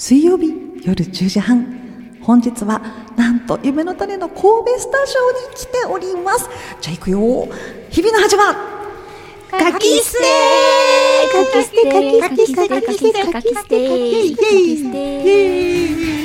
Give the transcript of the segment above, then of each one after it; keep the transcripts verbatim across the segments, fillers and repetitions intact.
水曜日夜じゅうじはん、本日はなんと夢の種の神戸スタジオに来ております。じゃあ行くよ。日々の始まかき捨てかき捨てかき捨てかき捨てかき捨てかき捨て。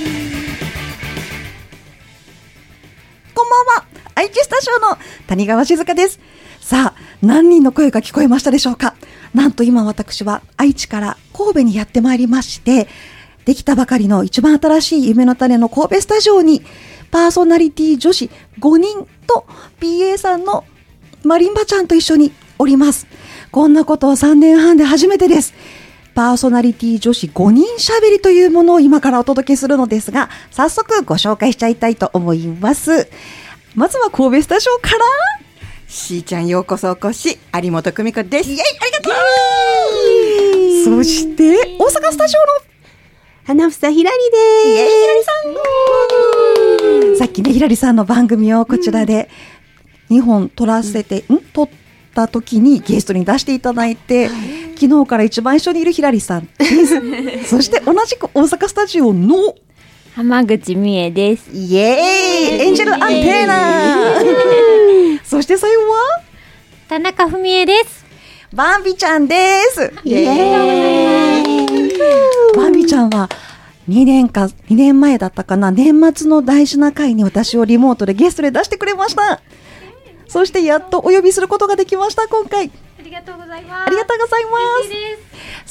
こんばんは、愛知スタジオの谷川静香です。さあ、何人の声が聞こえましたでしょうか。なんと今私は愛知から神戸にやってまいりまして、できたばかりの一番新しい夢の種の神戸スタジオにパーソナリティ女子ごにんと ピーエー さんのマリンバちゃんと一緒におります。こんなことをさんねんはんで初めてです。パーソナリティ女子ごにんしゃべりというものを今からお届けするのですが、早速ご紹介しちゃいたいと思います。まずは神戸スタジオからしーちゃん、ようこそお越し、有本久美子です。イエイ、ありがとそう。 して大阪スタジオの花房ひらりです。 イエイ、ひらりさん。 さっきね、ひらりさんの番組をこちらでにほん撮らせて、うん、撮った時にゲストに出していただいて、昨日から一番一緒にいるひらりさんですそして同じく大阪スタジオの浜口美恵です。 イエーイ、エンジェルアンテーナそして最後は田中文江です。 バンビちゃんです。 イエーイ。 バンビちゃんはにねんかにねんまえだったかな、年末の大事な回に私をリモートでゲストで出してくれました。そしてやっとお呼びすることができました。今回ありがとうございます。 ありがとうございます。 嬉しいです。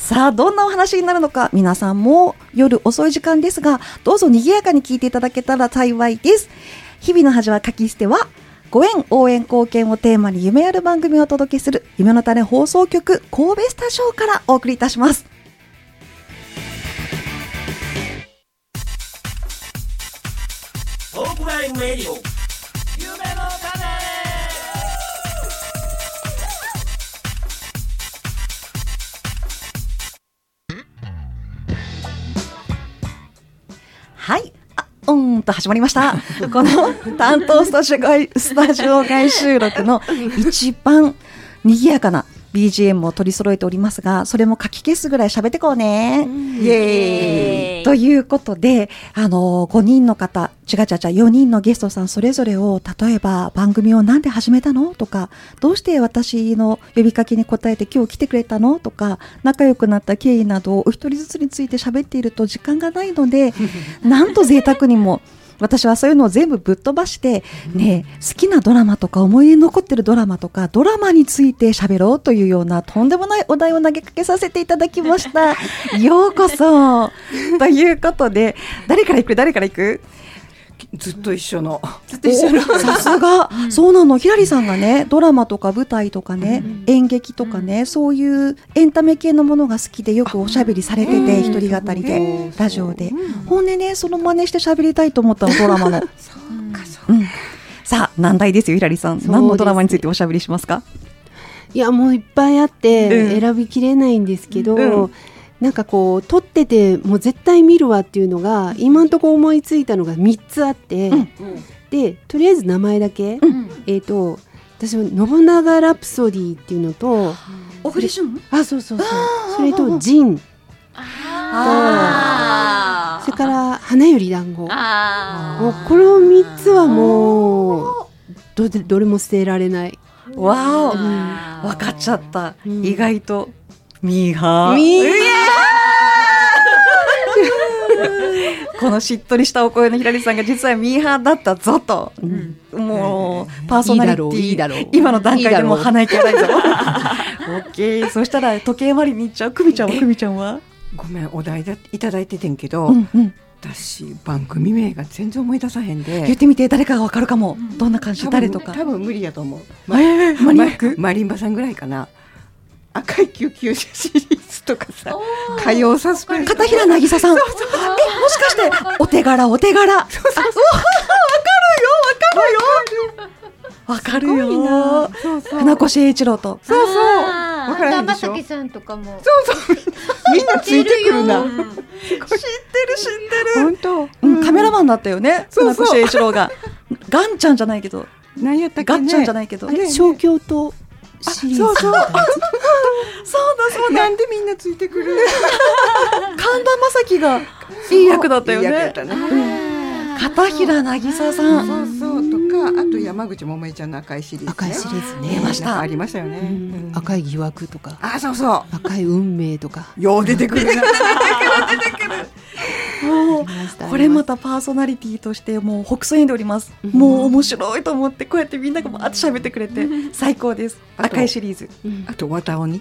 さあ、どんなお話になるのか、皆さんも夜遅い時間ですがどうぞ賑やかに聞いていただけたら幸いです。日々の恥はかき捨てはご縁応援貢献をテーマに夢ある番組をお届けする夢の種放送局神戸スタジオからお送りいたします。 トークライブレディオ夢の種。 はい、あ、うーんと始まりましたこの担当スタジオ外スタジオ外収録の一番賑やかな ビージーエム を取り揃えておりますが、それも書き消すぐらい喋ってこうね、うん、イエーイということで、あのー、ごにんの方、違う違う違うよにんのゲストさんそれぞれを、例えば番組をなんで始めたのとか、どうして私の呼びかけに応えて今日来てくれたのとか、仲良くなった経緯などをお一人ずつについて喋っていると時間がないのでなんと贅沢にも私はそういうのを全部ぶっ飛ばして、ね、好きなドラマとか思い出に残ってるドラマとかドラマについて喋ろうというようなとんでもないお題を投げかけさせていただきましたようこそということで、誰から行く誰から行くずっと一緒のずっと一緒のさすが、うん、そうなの。ひらりさんがね、ドラマとか舞台とかね、うん、演劇とかね、うん、そういうエンタメ系のものが好きでよくおしゃべりされてて、一人語りでラジオで、ほんでね、その真似してしゃべりたいと思ったの、ドラマのそうかそうか、うん、さあ難題ですよ。ひらりさん、何のドラマについておしゃべりしますか？ いや、もういっぱいあって選びきれないんですけど、うんうん、なんかこう撮っててもう絶対見るわっていうのが今んとこ思いついたのがみっつあって、うん、でとりあえず名前だけ、うん、えーと私は信長ラプソディっていうのと、 オフリシュン、 あ、そうそうそう、それとジン、 あそれから花より団子、あもうこのみっつはもう ど, どれも捨てられない。 わお、うん、分かっちゃった、うん、意外とミーハー、 ミーハーこのしっとりしたお声のひらりさんが実はミーハーだったぞと、うん、もうパーソナリティいいだろういいだろう、 今の段階でもう鼻息荒いぞオッケー。そしたら時計回りに行っちゃう。久美ちゃんは久美ちゃんはごめん、お題だいただいててんけど、 うんうん、 私番組名が全然思い出さへんで。 言ってみて、誰かが分かるかも、うん、どんな感じ、誰とか。 多分無理やと思う、 まえー、マニアック、 ま、マリンバさんぐらいかな。赤い救急車シリーズとかさ、火曜サスペンス、 片平なぎささん、そうそうそう、え、もしかしてお手柄お手柄、そうそうそう、わかるよわかるよわかるよ、そうそう、船越英一郎と、 そうそう、わからないでしょ。 天崎さんとかも、 そうそう、みんなついてくるな、 知ってる知ってる、 本当、 うん、カメラマンだったよね、船越英一郎がガンちゃんじゃないけど、 何やったっけね、 ガッちゃんじゃないけど、 小京都シリーズ、 そうそうそうだそうだ、 なんでみんなついてくる正輝がいい役だったよね。 いい役だったね。 片平渚さん、 そうそうとか、あと山口百恵ちゃんの赤いシリーズ、ね、 赤いシリーズね出ました。 ありましたよね、 うんうん、 赤い疑惑とか、 あ、そうそう、 赤い運命とかよう出てくるな。出てくる出てくる。 もうこれまたパーソナリティとしてもう北斎んでおります、 うん、 もう面白いと思ってこうやってみんながバーッと喋ってくれて最高です。赤いシリーズ、 うん、 あと綿鬼、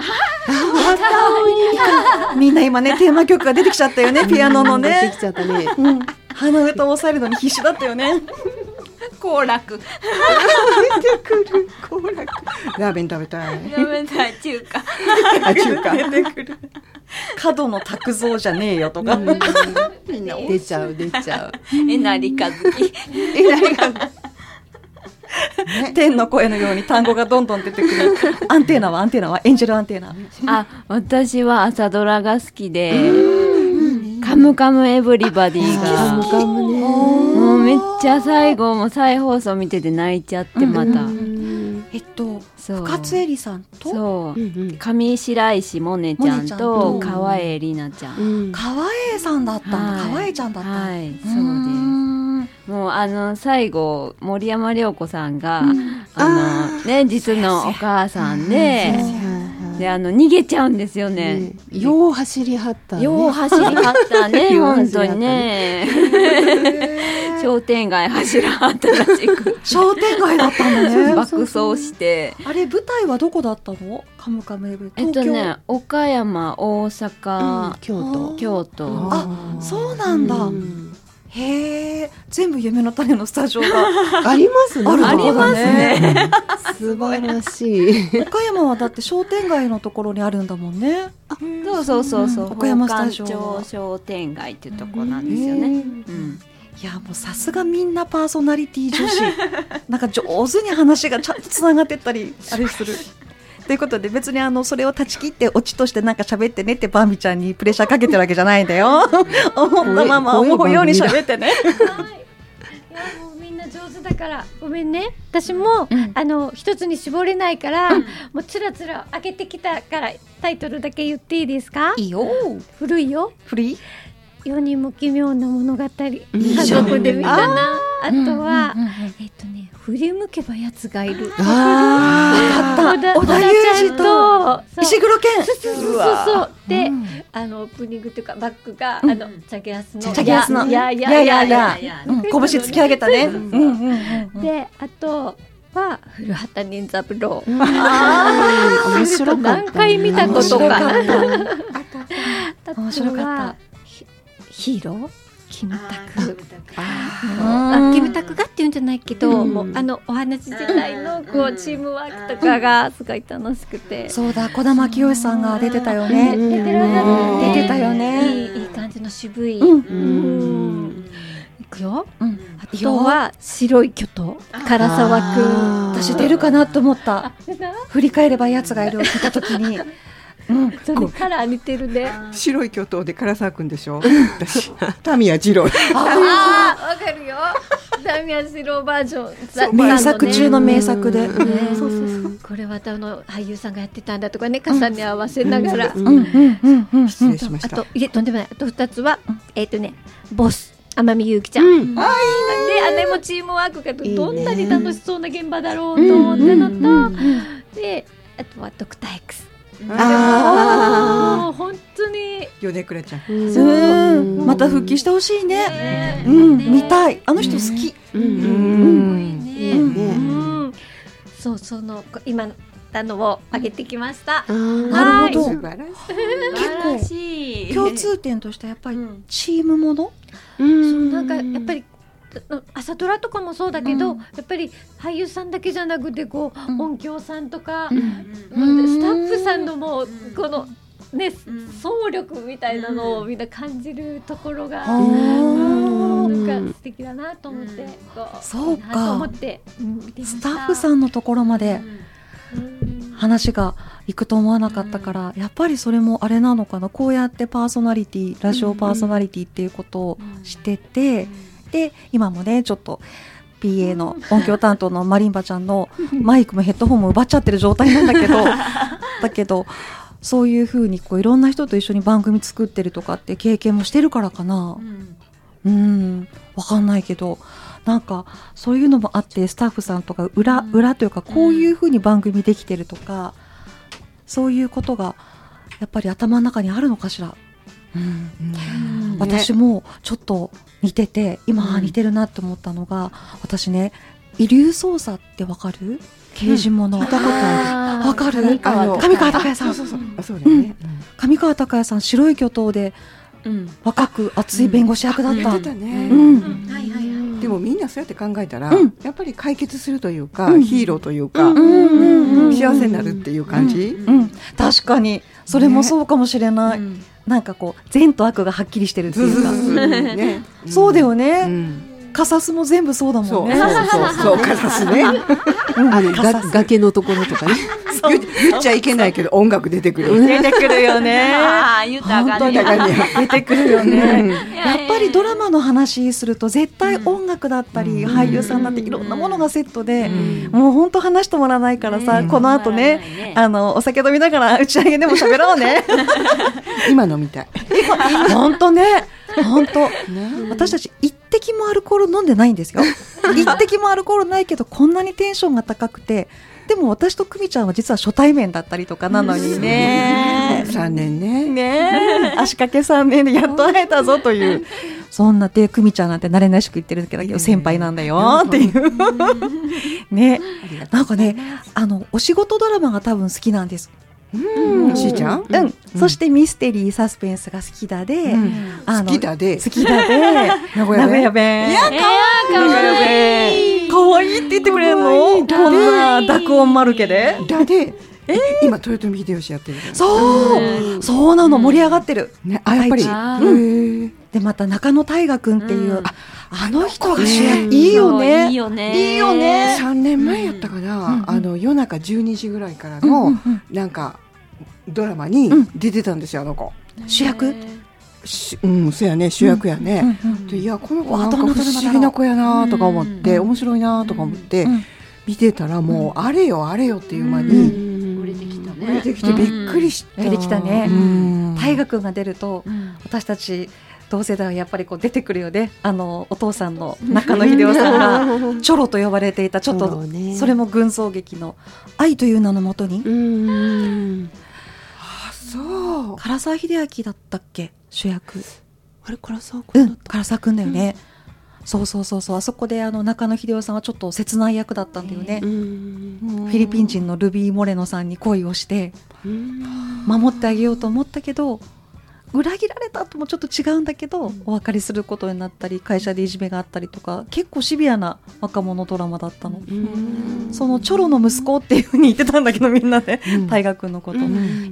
みんな今ねテーマ曲が出てきちゃったよね、ピアノのね、 出てきちゃったね、 うん、鼻歌を抑えるのに必死だったよね。 行楽出てくる行楽、ラーメン食べたい、 ラーメン食べ中華あ、中華出てくる。角野卓造じゃねえよとか、 うん、出ちゃう出ちゃう。 えなりかずきえなりかずき天の声のように単語がどんどん出てくる。アンテーナはアンテーナはエンジェルアンテーナ。 あ、私は朝ドラが好きで、カムカムエブリバディがカムカムね、 もうめっちゃ最後も再放送見てて泣いちゃってまた、 えっとそう深津絵里さんとそう、 うんうん、 上白石萌音ちゃんと萌音ちゃんと川栄里奈ちゃん、 うん、 川栄さんだったんだ、 はい川栄ちゃんだった、 はい、そうです。 んもうあの最後森山良子さんが、 うん、 あのね実のお母さんで、であの逃げちゃうんですよね。 ね、よう走りはったね。 よう走りはったねよう本当走りはったねにね。商店街走らはったらしく商店街だったんだね。 爆走して。 あれ舞台はどこだったの？カムカムエブリ。 えっとね岡山、大阪、 うん、京都、 京都。 あ、そうなんだ。 うんへえ、全部夢の種のスタジオがありますね。 ありますね。 素晴らしい。 岡山はだって商店街のところにあるんだもんね。 そうそうそうそう。 岡山スタジオ宝冠町商店街っていうところなんですよね。うんいやもうさすがみんなパーソナリティ女子なんか上手に話がちゃんとつながってったりあれするということで、別にあのそれを断ち切ってオチとしてなんか喋ってねってバーミちゃんにプレッシャーかけてるわけじゃないんだよ思ったまま思うように喋ってね。 はい、いやもうみんな上手だからごめんね。私も、うん、あの一つに絞れないから、うん、もうつらつら上げてきたからタイトルだけ言っていいですか？ いいよ。 古いよ。 古い？ 世にも奇妙な物語、家い族で見たな。あとは、 うんうんうんうん、 えっとね、振り向けばやつがいる。 ああ、分かった。小田裕二と石黒賢。 そうそうそうそう。で、うん、あのオープニングというかバックが、うん、あのチャゲアスのチャゲアスのやややややや拳突き上げたね。 で、あとは古畑任三郎。 ああ、面白かった。 何回見たことか。 面白かった。 ヒーローキムタク。あ、キムタクがっていうんじゃないけど、もうあのお話自体のこうチームワークとかがすごい楽しくて。 そうだ、児玉清さんが出てたよね。 出てるね。 出てたよね。 いいいい感じの渋い。 うん。 いくよ。あとは白い巨頭唐沢くん。 私出るかなと思った。振り返ればやつがいるを聞いたときに。 うん、それカラー似てるね。 白い巨頭で唐沢くんでしょ。私タミヤ二郎。 ああ、わかるよ。タミヤ二郎バージョン。 名作中の名作で。 そうそうそう。これはあの俳優さんがやってたんだとかね、重ね合わせながら。 うんうんうんうん。失礼しました。 あといえとんでもない。あと二つはえっとね、ボス天海祐希ちゃん。で、姉もチームワークがどんなに楽しそうな現場だろうと思ったのと、で、あとはドクター X。ああ、本当に米倉ちゃん。 うん、また復帰してほしいね。うん、見たい。あの人好き。 うん、そう、その今あのを上げてきました。 なるほど。 素晴らしい。 結構共通点としてやっぱりチームもの。 そう、なんかやっぱり。朝ドラとかもそうだけど、うん、やっぱり俳優さんだけじゃなくてこう、うん、音響さんとか、うん、スタッフさんのもうこのね、うん、総力みたいなのをみんな感じるところが、うん、なんか素敵だなと思って、うん、こうそうかと思って、うん、見てました。 スタッフさんのところまで話が行くと思わなかったから、うん、やっぱりそれもあれなのかな、こうやってパーソナリティラジオパーソナリティっていうことをしてて、うんうんで今もねちょっと ピーエー の音響担当のマリンバちゃんのマイクもヘッドホンも奪っちゃってる状態なんだけどだけどそういうふうにこういろんな人と一緒に番組作ってるとかって経験もしてるからかな。うん、うんわかんないけど、なんかそういうのもあってスタッフさんとか裏、うん、裏というかこういうふうに番組できてるとか、そういうことがやっぱり頭の中にあるのかしら。うんうん、私もちょっと似てて今、うん、似てるなって思ったのが、私ね遺留捜査ってわかる？刑事物、うん、聞いたことある。わかる？上川隆也さん。そうそうそうそうだよね。上川隆也さん白い巨頭で、うん、若く熱い弁護士役だった。 言ってたね。うんはいはいはい、でもみんなそうやって考えたら、うん、やっぱり解決するというか、うん、ヒーローというか、うんうん、幸せになるっていう感じ、 うんうん、確かにそれもそうかもしれない、ね、なんかこう善と悪がはっきりしてるっていうか、ね、そうだよね、うんカサスも全部そうだもんね。 そうそうそうそうカサスね。 あのが崖のところとかね。 言っちゃいけないけど音楽出てくる。 出てくるよね。 あ言ったらあかんね。 出てくるよね。やっぱりドラマの話すると絶対音楽だったり、うん、俳優さんだっていろんなものがセットで、うん、もう本当話してもらわないからさ、うん、この後ね、ねあのお酒飲みながら打ち上げでも喋ろうね。 今飲みたい。 本当ね。本当、ね、私たち一滴もアルコール飲んでないんですよ。一滴もアルコールないけどこんなにテンションが高くて、でも私と久美ちゃんは実は初対面だったりとかなのにね。 さんねんね。 ね足掛けさんねんでやっと会えたぞという。そんなで久美ちゃんなんて慣れないしく言ってるんだけど先輩なんだよっていうね。なんかねあのお仕事ドラマが多分好きなんです。 うん、しーちゃん、 うんうん、そしてミステリーサスペンスが好きだで、うん、 あの好きだで好きだで名古屋弁いやかわいいかわいいって言ってくれるのこんな濁音丸けでだでえ今豊臣秀吉やってるそうそうなの盛り上がってる、 ね、あやっぱり、うん、 でまた中野大河君っていう、うん、あ, あの人が主役いいよねいいよねいいよねさんねんまえやったかな、うん、あの夜中じゅうにじぐらいからの、うんうん、なんかドラマに出てたんですよ、うん、あの子主役うんそうやね主役やね、うんうんうん、でいやこの子なんか不思議な子やなとか思って、うん、面白いなとか思って、うん、見てたらもうあれよあれよっていう間に、うん売れてきたね売れてきてびっくりして、 うん、売れてきたね大河君が出ると、うん、私たち同世代はやっぱりこう出てくるよね。あのお父さんの中野秀夫さんがチョロと呼ばれていたちょっとそれも群像劇の愛という名のもとにうんあそう唐沢秀明だったっけ主役あれ唐沢君だった、 うん、唐沢君だよね、うん、そうそうそうそうあそこであの中野秀夫さんはちょっと切ない役だったんだよね、うん、フィリピン人のルビー・モレノさんに恋をして守ってあげようと思ったけど裏切られたともちょっと違うんだけど、うん、お別れすることになったり会社でいじめがあったりとか結構シビアな若者ドラマだったの。そのチョロの息子っていう風に言ってたんだけどみんなで、うん、大河君のこと、うん、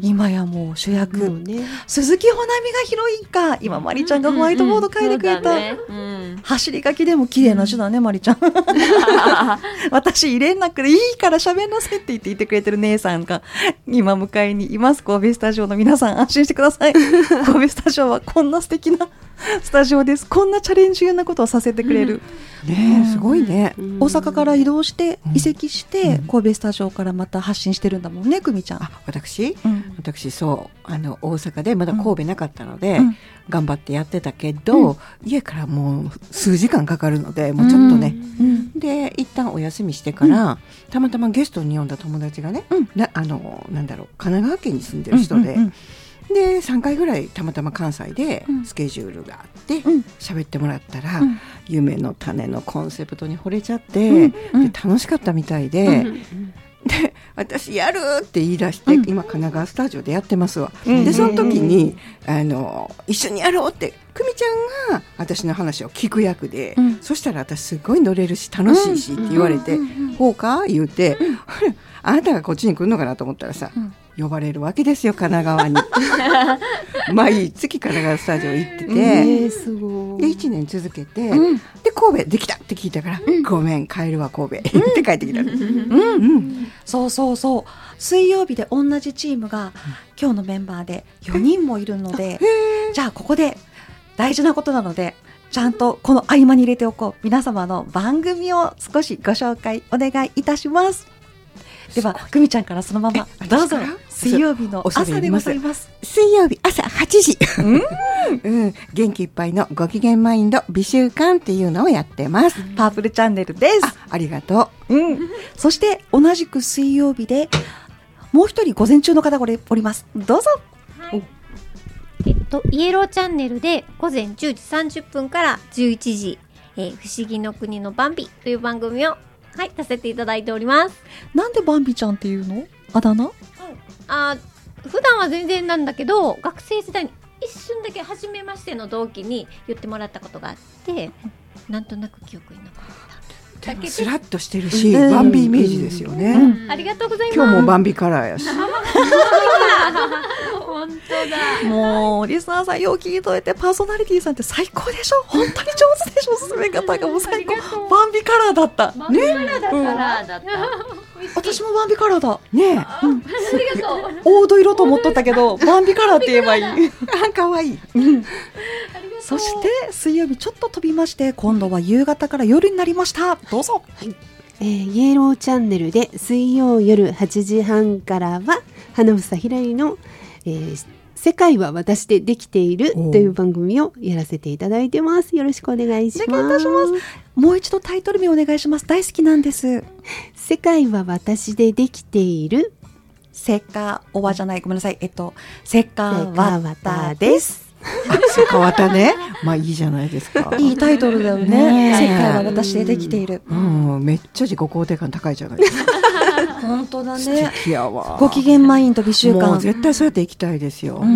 今やもう主役、うんね、鈴木保奈美がヒロインか今マリちゃんがホワイトボード書いてくれた、うんねうん、走り書きでも綺麗な字だね、うん、マリちゃん私入れなくていいから喋んなさいって言って言ってくれてる姉さんが今迎えにいます。神戸スタジオの皆さん安心してください神戸スタジオはこんな素敵なスタジオです。こんなチャレンジなことをさせてくれる、 うんね、すごいね、 うん、大阪から移動して移籍して、うん、神戸スタジオからまた発信してるんだもんね久美ちゃん。 あ私、うん、私そうあの大阪でまだ神戸なかったので、うん、頑張ってやってたけど、うん、家からもう数時間かかるのでもうちょっとね、うん、で一旦お休みしてから、うん、たまたまゲストに呼んだ友達がね、うん、なあのなんだろう神奈川県に住んでる人で、うんうんうんでさんかいぐらいたまたま関西でスケジュールがあって喋、うん、ってもらったら、うん、夢の種のコンセプトに惚れちゃって、うんうん、で楽しかったみたいで、うんうん、で私やるって言い出して、うん、今神奈川スタジオでやってますわ、うん、でその時にあの一緒にやろうって久美ちゃんが私の話を聞く役で、うん、そしたら私すごい乗れるし楽しいしって言われて、うん、ほうか言うて、うん、あなたがこっちに来るのかなと思ったらさ、うん呼ばれるわけですよ神奈川に毎月神奈川スタジオ行ってて、えー、すごいでいちねん続けて、うん、で神戸できたって聞いたから、うん、ごめん帰るわ神戸、うん、って帰ってきた、うんうんうん、そうそうそう水曜日で同じチームが、うん、今日のメンバーでよにんもいるのでじゃあここで大事なことなのでちゃんとこの合間に入れておこう皆様の番組を少しご紹介お願いいたします。 では久美ちゃんからそのままどうぞ。水曜日の朝でございます。 水曜日朝はちじ、うん、元気いっぱいのご機嫌マインド美習館っていうのをやってます。 パープルチャンネルです。 あ、ありがとう、うん、そして同じく水曜日でもう一人午前中の方がおります。どうぞ。 はい、えっとイエローチャンネルで午前じゅうじさんじゅっぷんからじゅういちじ、えー、不思議の国のバンビという番組をはいさせていただいております。 なんでバンビちゃんっていうの？あだ名？うん、 あ、普段は全然なんだけど、学生時代に一瞬だけ初めましての同期に言ってもらったことがあって、なんとなく記憶に残った。 でもスラッとしてるし、うん、バンビイメージですよね、 うん、ありがとうございます。 今日もバンビカラーやし本当だ。 もうリスナーさんよう聞いといて、パーソナリティさんって最高でしょ。本当に上手でしょ。進め方がもう最高。バンビカラーだったバンビカラーだった、ね、だった私もバンビカラーだねえ、 うん、ありがとう。 黄土色と思っとったけどバンビカラーって言えばいいあ、かわいい、 うん、そして水曜日ちょっと飛びまして、今度は夕方から夜になりました。どうぞ。 はい、えー、イエローチャンネルで水曜夜はちじはんからは花房ひらりの、えー、世界は私でできているという番組をやらせていただいてます。よろしくお願いします。 お願いいたします。もう一度タイトル名お願いします。大好きなんです。 世界は私でできている。 セカオワじゃない、ごめんなさい。えっとセカワタです。 セカワタね。まあいいじゃないですか。 いいタイトルだよね。世界は私でできている。 うん、めっちゃ自己肯定感高いじゃないですか。 本当だね。 素敵やわ。 ご機嫌マインド美習館。 もう絶対そうやっていきたいですよ。 うんうん、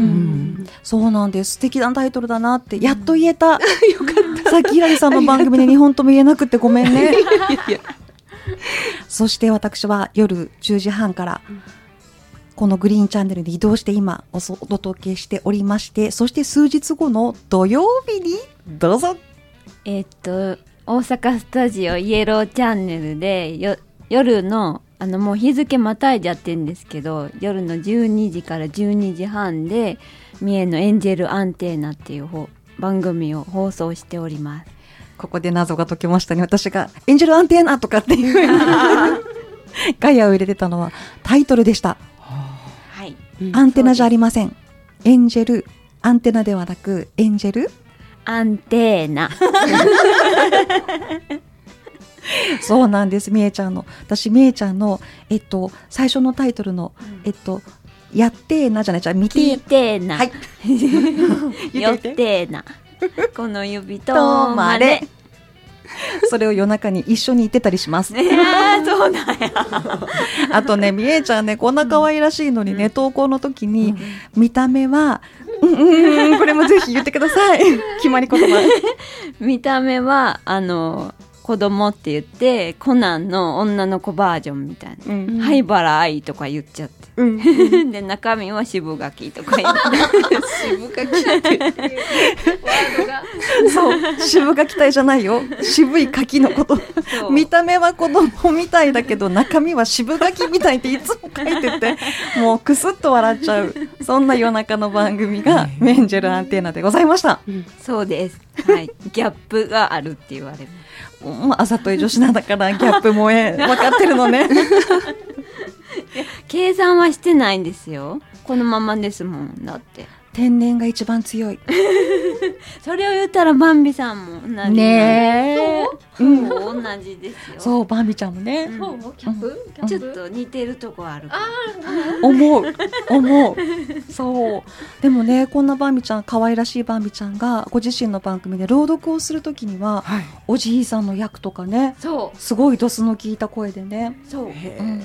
そうなんです。素敵なタイトルだなってやっと言えた。よかった。さっきひらりさんの番組でにほんとも言えなくてごめんね。いやいやそして私は夜じゅうじはんからこのグリーンチャンネルに移動して今お届けしておりまして、そして数日後の土曜日にどうぞ。 えっと大阪スタジオイエローチャンネルでよ夜のあのもう日付またいじゃってんですけど、夜のじゅうにじからじゅうにじはんで三重のエンジェルアンテーナっていう番組を放送しております。 ここで謎が解けましたね。私がエンジェルアンテーナとかっていうガヤを入れてたのはタイトルでした。 はい、 アンテナじゃありません。エンジェルアンテナではなくエンジェルアンテーナそうなんです。みえちゃんの私みえちゃんのえっと最初のタイトルの、うん、えっとやってーなじゃないじゃ見て聞いてーな、 はいよってーなこの指とまれそれを夜中に一緒に言ってたりします。 えー、そうなんや。 あとねみえちゃんねこんな可愛らしいのにね、うん、投稿の時に、うん、見た目はうんうんこれもぜひ言ってください。決まり言葉。 見た目はあの子供って言ってコナンの女の子バージョンみたいな、うん、灰原愛とか言っちゃって、うん、で中身は渋柿とか言って渋柿ってワードがそう渋柿隊じゃないよ、渋い柿のこと。見た目は子供みたいだけど中身は渋柿みたいっていつも書いててもうクスッと笑っちゃう、そんな夜中の番組がメンジェルアンテーナでございました、 うん、そうです、はい、ギャップがあるって言われる。 まあ、あざとい女子なんだからギャップ萌え分かってるのね。 計算はしてないんですよ。このままですもん。だって天然が一番強い。 それを言ったらバンビさんも同じねえ、そう、うん、同じですよ。 そうバンビちゃんもね、 うん、そうキャップ、 うん、ちょっと似てるとこあるかあ思う思う。そうでもねこんなバンビちゃん可愛らしいバンビちゃんがご自身の番組で朗読をするときには、はい、おじいさんの役とかね、 そうすごいドスの効いた声でね、 そう、うん、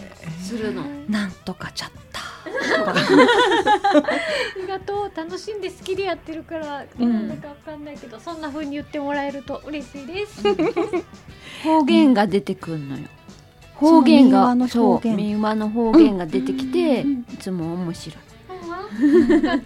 するのなんとかちゃったありがとう。楽しんで好きでやってるから、うん、なんだかわかんないけどそんな風に言ってもらえると嬉しいです。 方言が出てくるのよ。方言がそう民話の方言が出てきて、うん、いつも面白い。 よかった。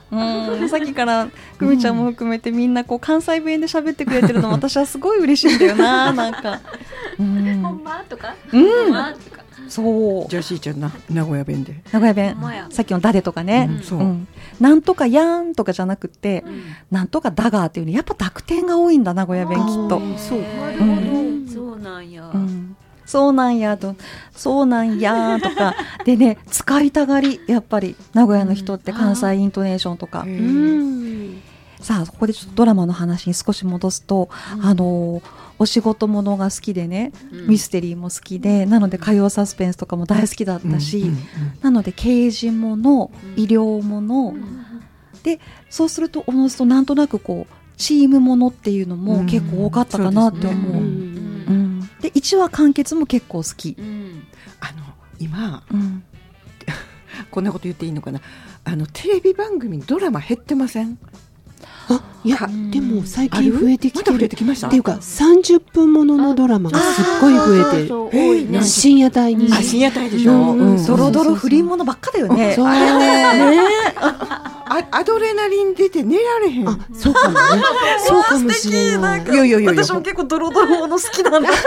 うん、さっきから久美ちゃんも含めてみんなこう関西弁で喋ってくれてるの私はすごい嬉しいんだよな。なんか、 うん、ほんまとか、 うん、ほんまとか。そうじゃあしーちゃんな名古屋弁で名古屋弁さっきのだでとかね、うんそううん、なんとかやんとかじゃなくて、うん、なんとかだがっていうのやっぱ濁点が多いんだ名古屋弁きっと。 そう、うん、そうなんや、 うん、 そうなんやとそうなんやとかでね、使いたがり、やっぱり名古屋の人って関西イントネーションとか、 へうーんさあここでちょっとドラマの話に少し戻すと、 うんあのお仕事ものが好きでね、 うんミステリーも好きで、なので火曜サスペンスとかも大好きだったし、 うんうんうんなので刑事もの、 うん医療もの、 うんでそうするとおのずとなんとなくこうチームものっていうのも結構多かったかなって思う、 うんうんでいちわ完結も結構好き、 うんあの今うん、 こんなこと言っていいのかな、あのテレビ番組ドラマ減ってません？ あいやうんでも最ある近増えてきまた増えてるてきましたっていうかさんじゅっぷんもののドラマがすっごい増えてる。 そうそう多いね。 深夜帯にあ、深夜帯でしょ、 うんうんドロドロ不倫ものばっかだよね。 そうあアドレナリン出て寝られへん。 あそうかもねそうかもしれない。 いやいやいやいや、 私も結構ドロドロもの好きなんだ。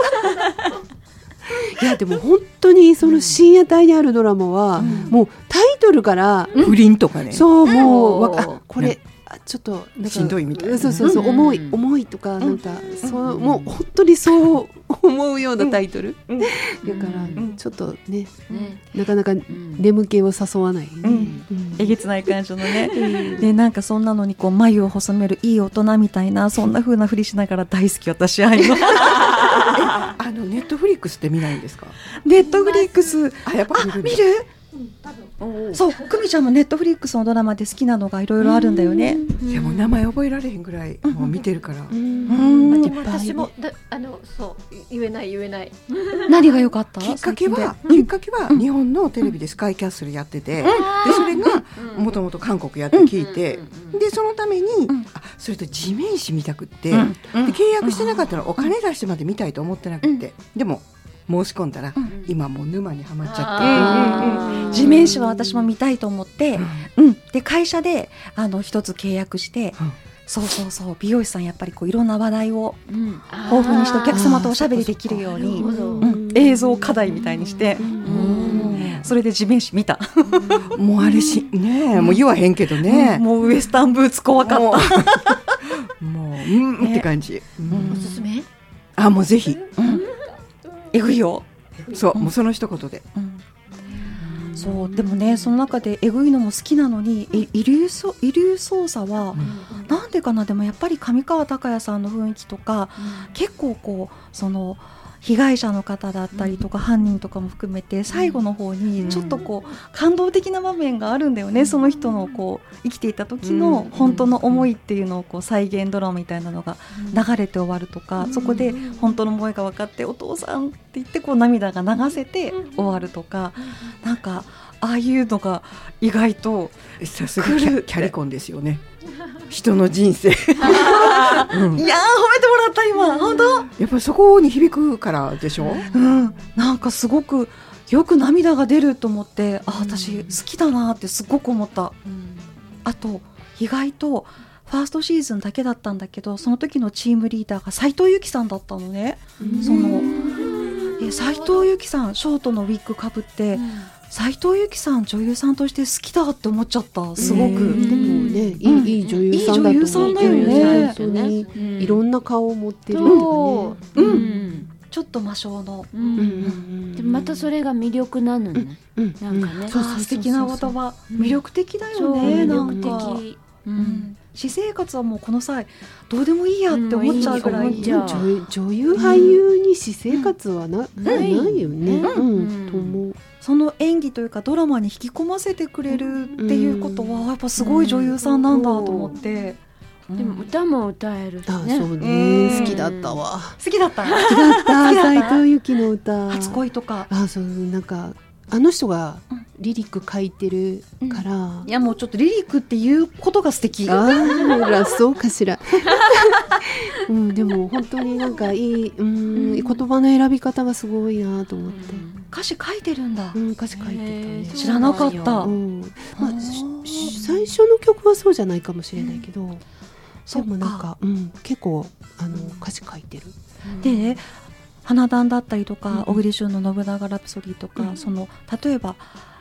いやでも本当にその深夜帯にあるドラマは、もうタイトルから、 不倫とかね。 そうもうわかそうあこれ、あちょっとなんかしんどいみたいなそうそうそう、 うん重い重いとかなんか、そうもう本当にそう思うようなタイトル、だから、 んちょっとねねなかなかうん眠気を誘わない、ねんうんえげつない感じのね。でなんかそんなのにこう眉を細めるいい大人みたいな、そんな風なふりしながら大好き、私ああいうの。 あのネットフリックスって見ないんですか？ ネットフリックスあ、やっぱあ見るんだ見る？そう久美ちゃんもネットフリックスのドラマで好きなのがいろいろあるんだよね。 いやもう名前覚えられへんぐらいもう見てるから。 うんうんでも私もだあのそう言えない言えない。 何が良かった？ きっかけは、 最近できっかけは日本のテレビでスカイキャッスルやってて、でそれがもともと韓国やって聞いて、でそのために、あそれと地面師見たくって、で契約してなかったらお金出してまで見たいと思ってなくて、でも申し込んだら、今もう沼にはまっちゃって、 地面師は私も見たいと思って、うん、で会社であの一つ契約して、 うんそうそうそう美容師さんやっぱりこういろんな話題をうん豊富にしてお客様とおしゃべりできるように、うん、映像課題みたいにして、それで地面師見た。 もうあれしねえ、もう言わへんけどね、 もうウエスタンブーツ怖かった。 もううんって感じ、うんおすすめ？ あもうぜひ、 えぐいよ。 そう、もうその一言で、 そうでもねその中でえぐいのも好きなのに、え遺留そ遺留捜査は、なんでかな、でもやっぱり上川隆也さんの雰囲気とか、結構こうその被害者の方だったりとか、犯人とかも含めて最後の方にちょっとこう感動的な場面があるんだよね、その人のこう生きていた時の本当の思いっていうのをこう再現ドラマみたいなのが流れて終わるとか、そこで本当の思いが分かってお父さんって言ってこう涙が流せて終わるとか、なんかああいうのが意外とさすがキャキャリコンですよね人の人生、うん、 いやー褒めてもらった今本当、 やっぱりそこに響くからでしょ、 うん、なんかすごくよく涙が出ると思って、あ私好きだなってすごく思った、あと意外とファーストシーズンだけだったんだけど、その時のチームリーダーが斉藤由貴さんだったのね、そのえ斉藤由貴さんショートのウィッグかぶって斉藤由貴さん女優さんとして好きだって思っちゃった、すごく、 でもねいい、いい女優さんだと思う。 いい女優さんだよね本当にいろんな顔を持ってるとそう、 かね。 うんちょっと魔性の、 ううんんでもまたそれが魅力なのね、 うんなんかね、 あー素敵な言葉、魅力的だそうよね、な魅んか力的、ううんん、私生活はもうこの際どうでもいいやって思っちゃうぐらい、 うんいい思っちゃう女女優俳優に私生活はな、ないよね、 うんうんと思う。 その演技というかドラマに引き込ませてくれるっていうことはやっぱすごい女優さんなんだと思って、 でも歌も歌えるしあ、 ね、 そううんね、好きだったわ。 好きだった好きだった好きだった斉藤由貴の歌。 初恋とか、 あ、そうなんかあの人がリリック書いてるから。 いやもうちょっとリリックっていうことが素敵。 あらそうかしら、うん、でも本当になんかいい、うん、言葉の選び方がすごいなと思って、 歌詞書いてるんだ、 うん、歌詞書いてたね。 知らなかった、 うんまあ、し最初の曲はそうじゃないかもしれないけど、でもなんか、うん、結構あの歌詞書いてる。 でね花壇だったりとか、小栗旬の信長ラプソディとか、その例えば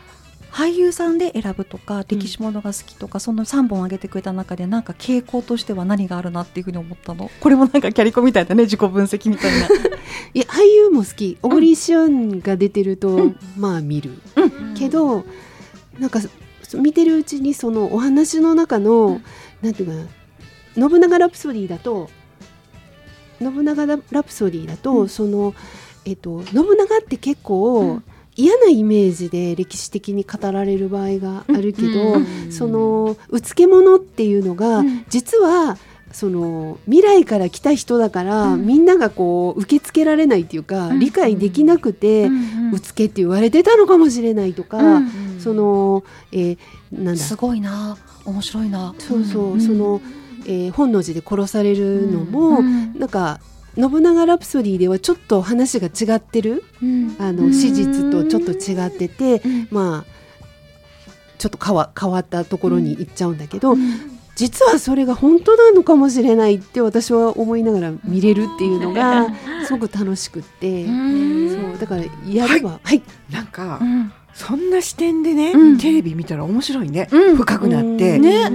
俳優さんで選ぶとか歴史ものが好きとか、うん、そのさんぼん挙げてくれた中でなんか傾向としては何があるなっていうふうに思ったの？これもなんかキャリコみたいだね、自己分析みたいな。 いや俳優も好き、小栗旬が出てると、うん、まあ見る、うん、けどなんか見てるうちにそのお話の中の、うん、なんていうかな、信長ラプソディだと信長ラプソディだと、うん、そのえっと信長って結構、うん、嫌なイメージで歴史的に語られる場合があるけど、うん、そのうつけ者っていうのが、うん、実はその未来から来た人だから、うん、みんながこう受け付けられないっていうか、うん、理解できなくて、うん、うつけって言われてたのかもしれないとか、うん、その、えー、なんだすごいな、面白いな、 そうそう、うん、その、えー、本能寺で殺されるのも、うん、なんか信長ラプソディではちょっと話が違ってる、うん、あの史実とちょっと違ってて、うん、まあちょっと変わ、変わったところに行っちゃうんだけど、うん、実はそれが本当なのかもしれないって私は思いながら見れるっていうのがすごく楽しくって、そうだからやれば、はい、はい、 なんか、うん、そんな視点でね、うん、テレビ見たら面白いね、うん、深くなって、うんね、うん、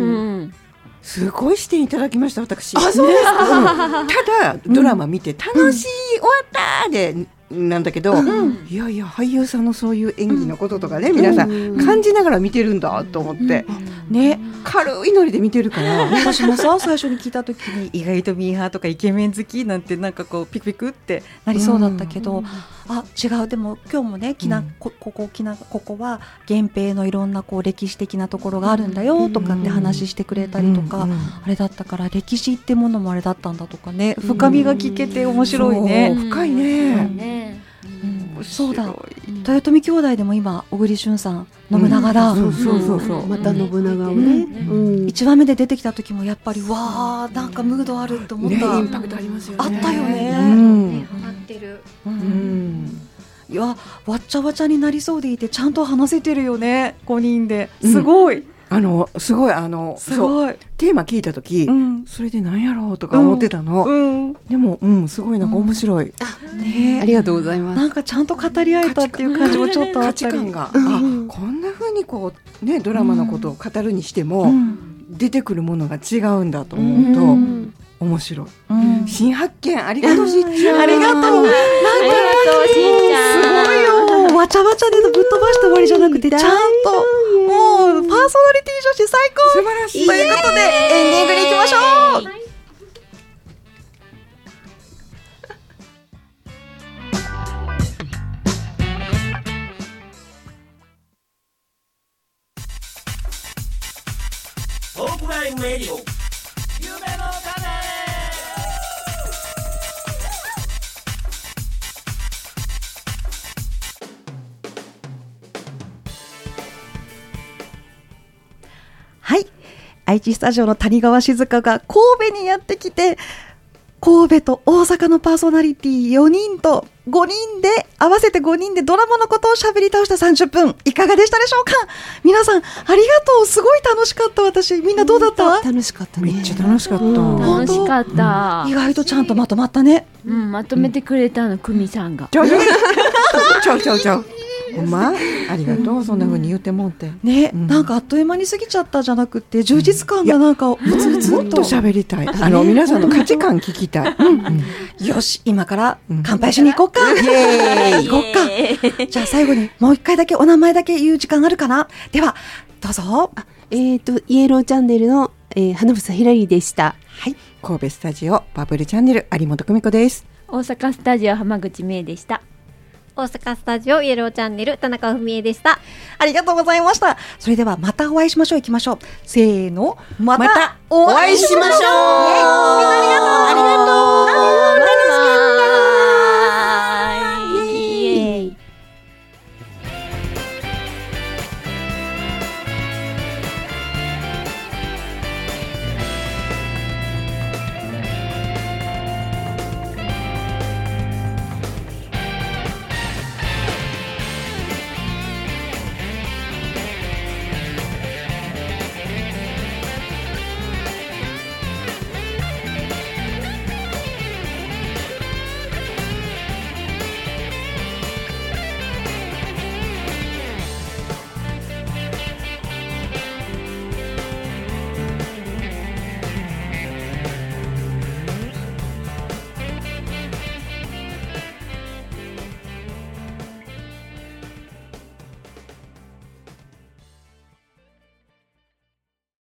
すごい視点いただきました私。 あ、そうですか、 うん、ただドラマ見て楽しい、うん、終わったでなんだけど、うん、いやいや俳優さんのそういう演技のこととかね、うん、皆さん感じながら見てるんだと思って、うん、ね、軽いノリで見てるから私もさ最初に聞いた時に意外とミーハーとかイケメン好きなんてなんかこうピクピクってなりそうだったけど、うん、あ違う、でも今日もねきな、うん、こ, こ, こ, きなここは源平のいろんなこう歴史的なところがあるんだよとかって話してくれたりとか、うんうん、あれだったから歴史ってものもあれだったんだとかね、深みが聞けて面白いね、 うん、深いね、 うんね、うん、そうだ、豊臣兄弟でも今小栗旬さん信長だ、 うん、そうそうそう、うん、また信長をね、うんうん、いちわめで出てきた時もやっぱりわーなんかムードあると思った、 ね、インパクトありますよね、 あったよね、 うん、ね、ハマってる、 うんうん、いやわっちゃわちゃになりそうでいてちゃんと話せてるよね、ごにんですごい、うん、 あのすごいあのすごいテーマ聞いた時、うん、それで何やろうとか思ってたの、うんうん、でも、うん、すごいなんか面白い、うん、 あ、ね、ありがとうございます。 なんかちゃんと語り合えたっていう感じもちょっとあったり、価値観が、うん、あ、こんな風にこう、ね、ドラマのことを語るにしても、うん、出てくるものが違うんだと思うと、うん、面白い、うん、新発見ありがとうしっちゃん、 ありがとう、なんかすごいよ、わちゃわちゃでぶっ飛ばして終わりじゃなくてちゃんともうパーソナリティ女子最高、 素晴らしい、 ということでエンディングに行きましょう、はい、 トークライブレディオ夢の種。 はい、愛知スタジオの谷川静香が神戸にやってきて、神戸と大阪のパーソナリティよにんとごにんで合わせてごにんでドラマのことを喋り倒したさんじゅっぷん、いかがでしたでしょうか。皆さんありがとう、すごい楽しかった。私みんなどうだった？ 楽しかったね、 めっちゃ楽しかった、うん、 楽しかった、 うん、意外とちゃんとまとまったね、 うん、まとめてくれたの、久美さんが、 ちゃうちゃうちゃうちゃうほんまありがとう、うん、そんな風に言ってもんてね、 うん、 なんかあっという間に過ぎちゃったじゃなくて充実感がなんかもっと喋りたい、あの皆さんの価値観聞きたい、うんうん、よし今から乾杯しに行こうか、うん、イエーイ行こうか。じゃあ最後にもう一回だけお名前だけ言う時間あるかな。ではどうぞ。 あ、えーとイエローチャンネルの、えー、花房ひらりでした。 はい、神戸スタジオバブルチャンネル有本久美子です。 大阪スタジオ浜口芽衣でした。 大阪スタジオイエローチャンネル田中文江でした。 ありがとうございました。それではまたお会いしましょう。行きましょう。せーの、 またお会いしましょう。 みんなありがとう。ありがとう。